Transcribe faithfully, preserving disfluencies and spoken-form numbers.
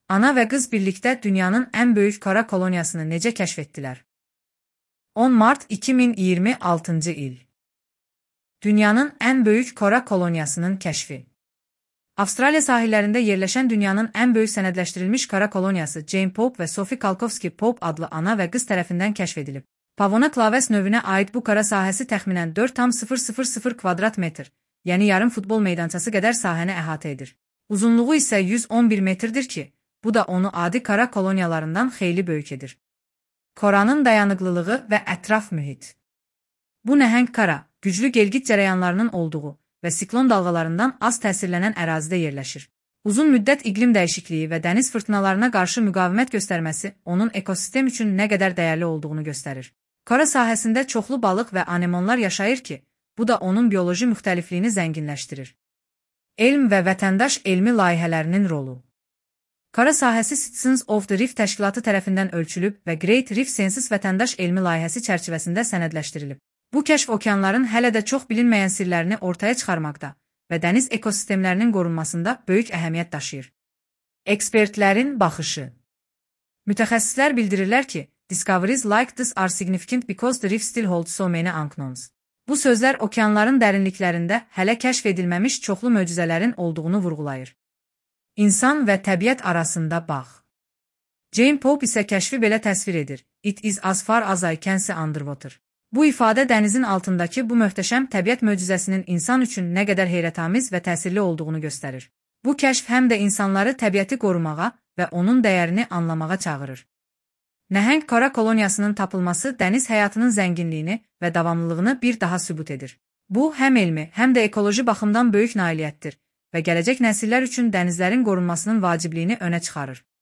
Ana və qız birlikdə dünyanın ən böyük kara koloniyasını necə kəşf etdilər? on mart iki min iyirmi altıncı il. Dünyanın ən böyük kara koloniyasının kəşfi. Avstraliya sahillərində yerləşən dünyanın ən böyük sənədləşdirilmiş kara koloniyası Jane Pope və Sophie Kalkovski Pope adlı ana və qız tərəfindən kəşf edilib. Pavona Claves növünə aid bu kara sahəsi təxminən dörd tam sıfır sıfır sıfır kvadrat metr, yəni yarım futbol meydançası qədər sahəni əhatə edir. Uzunluğu isə yüz on bir metrdir ki, bu da onu adi kara koloniyalarından xeyli böyük edir. Koranın dayanıqlılığı və ətraf mühit. Bu nəhəng kara, güclü gelgit cərəyanlarının olduğu və siklon dalğalarından az təsirlənən ərazidə yerləşir. Uzun müddət iqlim dəyişikliyi və dəniz fırtınalarına qarşı müqavimət göstərməsi onun ekosistem üçün nə qədər dəyərli olduğunu göstərir. Kara sahəsində çoxlu balıq və anemonlar yaşayır ki, bu da onun bioloji müxtəlifliyini zənginləşdirir. Elm və vətəndaş elmi layihələrinin rolu. Kara sahəsi Citizens of the Reef təşkilatı tərəfindən ölçülüb və Great Reef Census vətəndaş elmi layihəsi çərçivəsində sənədləşdirilib. Bu kəşf okeanların hələ də çox bilinməyən sirlərini ortaya çıxarmaqda və dəniz ekosistemlərinin qorunmasında böyük əhəmiyyət daşıyır. Ekspertlərin baxışı. Mütəxəssislər bildirirlər ki, discoveries like this are significant because the reef still holds so many unknowns. Bu sözlər okeanların dərinliklərində hələ kəşf edilməmiş çoxlu möcüzələrin olduğunu vurğulayır. İnsan və təbiət arasında bağ. Jane Pope isə kəşfi belə təsvir edir. It is as far as I can see underwater. Bu ifadə dənizin altındakı bu möhtəşəm təbiət möcüzəsinin insan üçün nə qədər heyrətamiz və təsirli olduğunu göstərir. Bu kəşf həm də insanları təbiəti qorumağa və onun dəyərini anlamağa çağırır. Nəhəng kara koloniyasının tapılması dəniz həyatının zənginliyini və davamlılığını bir daha sübut edir. Bu, həm elmi, həm də ekoloji baxımdan böyük nailiyyətdir və gələcək nəsillər üçün dənizlərin qorunmasının vacibliyini önə çıxarır.